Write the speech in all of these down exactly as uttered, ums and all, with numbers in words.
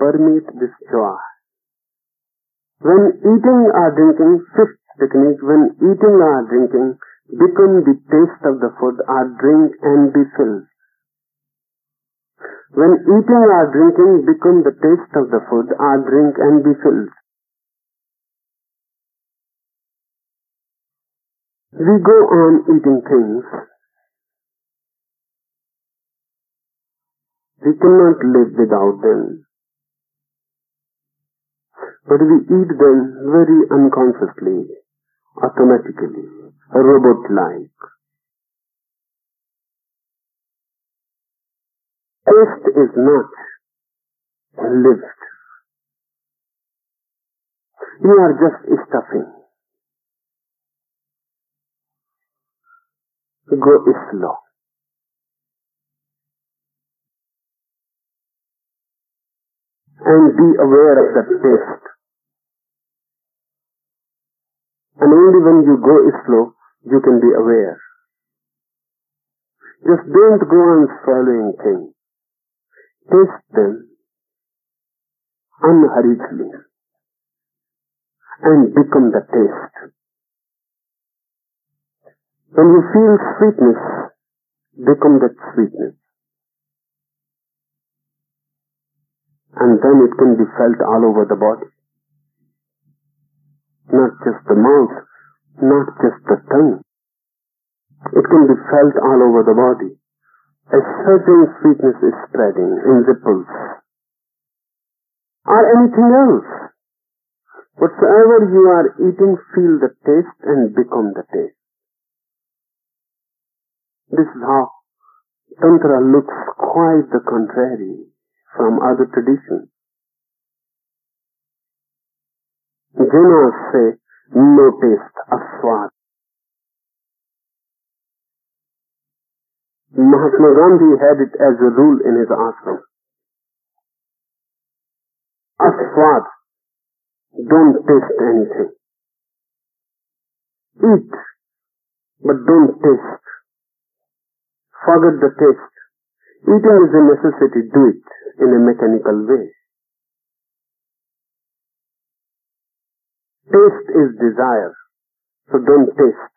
permeate this joy. When eating or drinking, fifth technique, when eating or drinking, become the taste of the food or drink and be filled. When eating or drinking, become the taste of the food or drink and be filled. We go on eating things. We cannot live without them. But we eat them very unconsciously, automatically, robot-like. Taste is not lived. You are just stuffing. Go slow. And be aware of the taste. And only when you go slow, you can be aware. Just don't go on swallowing things. Taste them unhurriedly and become the taste. When you feel sweetness, become that sweetness. And then it can be felt all over the body. Not just the mouth, not just the tongue. It can be felt all over the body. A certain sweetness is spreading in ripples. Or anything else. Whatsoever you are eating, feel the taste and become the taste. This is how Tantra looks quite the contrary from other traditions. Jainas say, no taste, aswad. Mahatma Gandhi had it as a rule in his ashram. Aswad, don't taste anything. Eat, but don't taste. Forget the taste. Eating is a necessity, do it in a mechanical way. Taste is desire, so don't taste.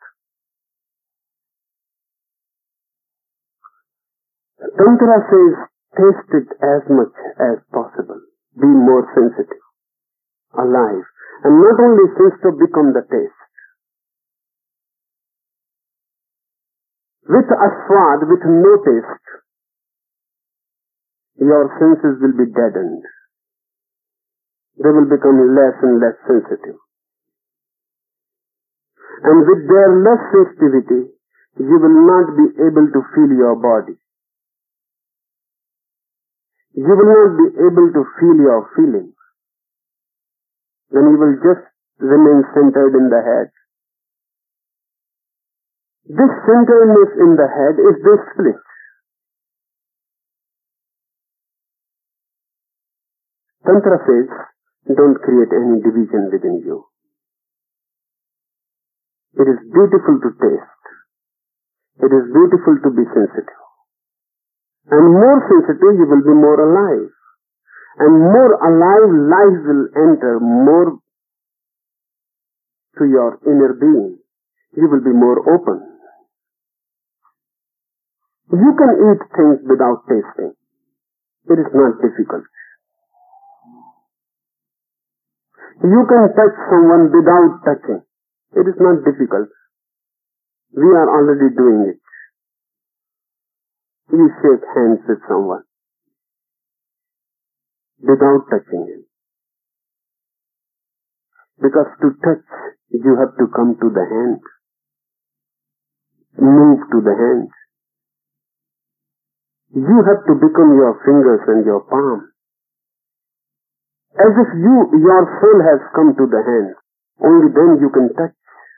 Tantra says, taste it as much as possible. Be more sensitive, alive, and not only sensitive, become the taste. With aswad, with no taste, your senses will be deadened. They will become less and less sensitive. And with their less sensitivity, you will not be able to feel your body. You will not be able to feel your feelings. Then you will just remain centered in the head. This centeredness in the head is the split. Tantra says, don't create any division within you. It is beautiful to taste. It is beautiful to be sensitive. And more sensitive, you will be more alive. And more alive, life will enter more to your inner being. You will be more open. You can eat things without tasting. It is not difficult. You can touch someone without touching. It is not difficult. We are already doing it. You shake hands with someone without touching him. Because to touch, you have to come to the hand. Move to the hand. You have to become your fingers and your palm. As if you, your soul has come to the hand. Only then you can touch.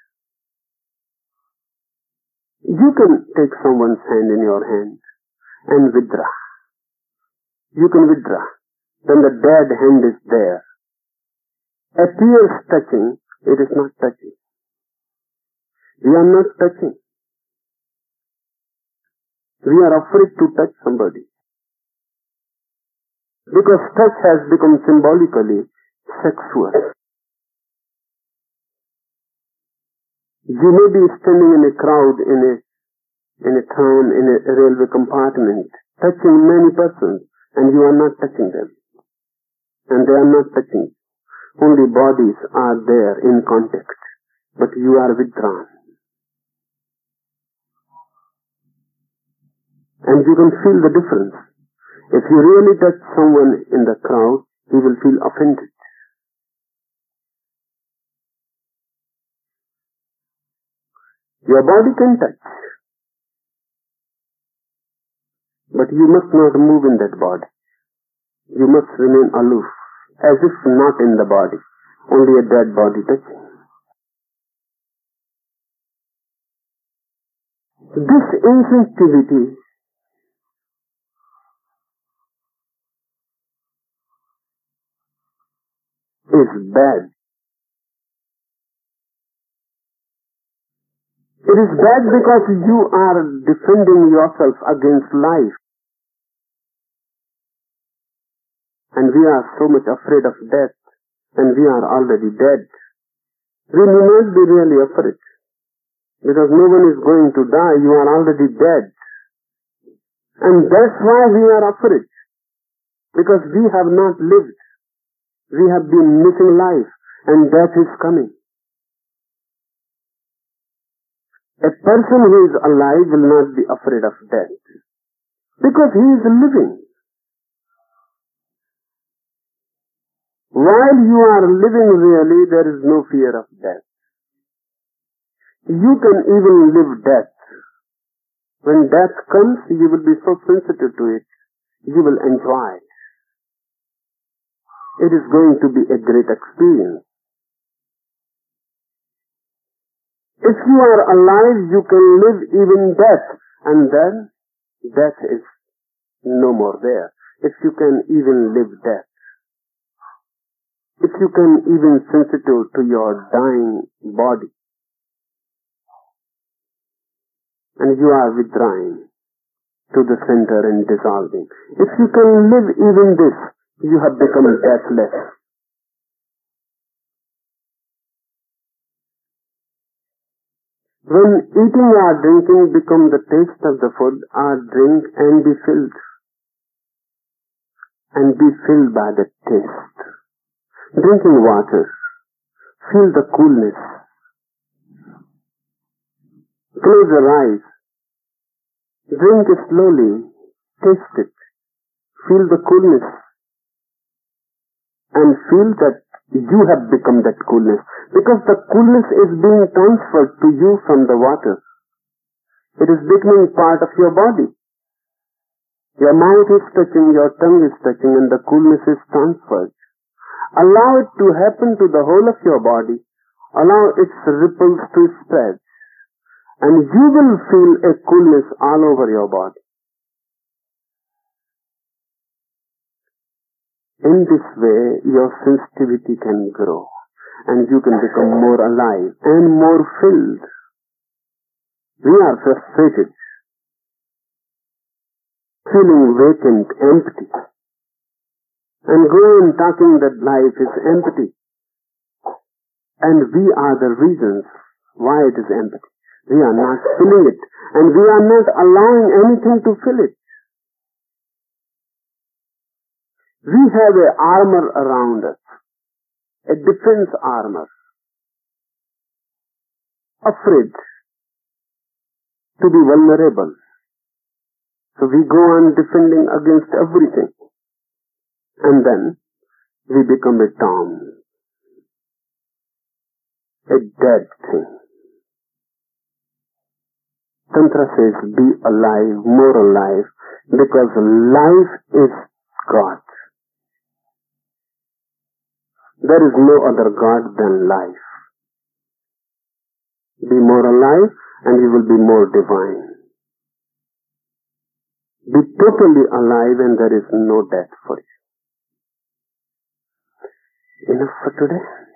You can take someone's hand in your hand and withdraw. You can withdraw. Then the dead hand is there. Appears touching, it is not touching. We are not touching. We are afraid to touch somebody. Because touch has become symbolically sexual. You may be standing in a crowd, in a in a tram, in a railway compartment, touching many persons, and you are not touching them. And they are not touching. Only bodies are there in contact, but you are withdrawn. And you can feel the difference. If you really touch someone in the crowd, he will feel offended. Your body can touch, but you must not move in that body. You must remain aloof, as if not in the body, only a dead body touching. This insensitivity is bad. It is bad because you are defending yourself against life. And we are so much afraid of death, and we are already dead. We may not be really afraid, because no one is going to die, you are already dead. And that's why we are afraid, because we have not lived. We have been missing life, and death is coming. A person who is alive will not be afraid of death, because he is living. While you are living really, there is no fear of death. You can even live death. When death comes, you will be so sensitive to it, you will enjoy it. It is going to be a great experience. If you are alive, you can live even death, and then death is no more there. If you can even live death. If you can even sensitive to your dying body, and you are withdrawing to the center and dissolving. If you can live even this, you have become deathless. When eating or drinking become the taste of the food, or drink and be filled, and be filled by the taste. Drinking water, feel the coolness. Close your eyes. Drink it slowly. Taste it. Feel the coolness. And feel that you have become that coolness. Because the coolness is being transferred to you from the water. It is becoming part of your body. Your mouth is touching, your tongue is touching, and the coolness is transferred. Allow it to happen to the whole of your body. Allow its ripples to spread. And you will feel a coolness all over your body. In this way, your sensitivity can grow. And you can become more alive and more filled. We are frustrated. Feeling vacant, empty. And go on talking that life is empty. And we are the reasons why it is empty. We are not filling it. And we are not allowing anything to fill it. We have an armor around us. A defense armor. Afraid to be vulnerable. So we go on defending against everything. And then we become a tomb. A dead thing. Tantra says, be alive, more alive, because life is God. There is no other God than life. Be more alive and you will be more divine. Be totally alive and there is no death for you. Enough for today.